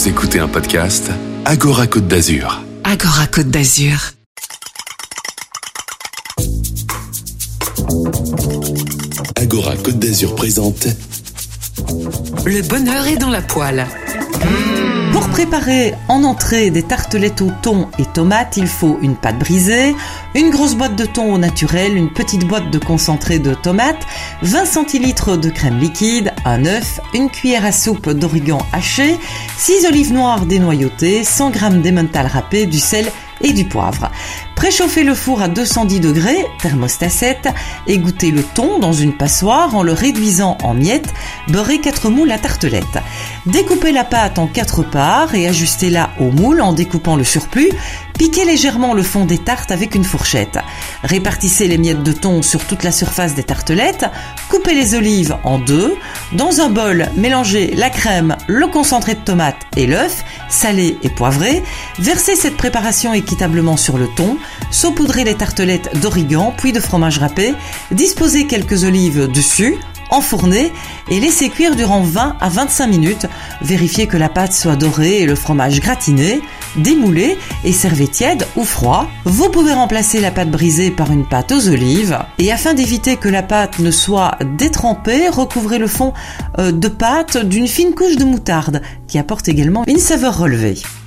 Vous écoutez un podcast Agora Côte d'Azur. Agora Côte d'Azur. Agora Côte d'Azur présente Le bonheur est dans la poêle. Pour préparer en entrée des tartelettes au thon et tomates, il faut une pâte brisée, une grosse boîte de thon au naturel, une petite boîte de concentré de tomates, 20 centilitres de crème liquide, un œuf, une cuillère à soupe d'origan haché, 6 olives noires dénoyautées, 100 g d'emmental râpé, du sel et du poivre. Préchauffez le four à 210 degrés, thermostat 7, égouttez le thon dans une passoire en le réduisant en miettes, beurrez 4 moules à tartelettes. Découpez la pâte en 4 parts et ajustez-la au moule en découpant le surplus. Piquez légèrement le fond des tartes avec une fourchette. Répartissez les miettes de thon sur toute la surface des tartelettes. Coupez les olives en deux. Dans un bol, mélangez la crème, le concentré de tomate et l'œuf, salé et poivré. Versez cette préparation équitablement sur le thon. Saupoudrez les tartelettes d'origan puis de fromage râpé. Disposez quelques olives dessus. Enfournez et laissez cuire durant 20 à 25 minutes. Vérifiez que la pâte soit dorée et le fromage gratiné. Démoulez et servez tiède ou froid. Vous pouvez remplacer la pâte brisée par une pâte aux olives. Et afin d'éviter que la pâte ne soit détrempée, recouvrez le fond de pâte d'une fine couche de moutarde qui apporte également une saveur relevée.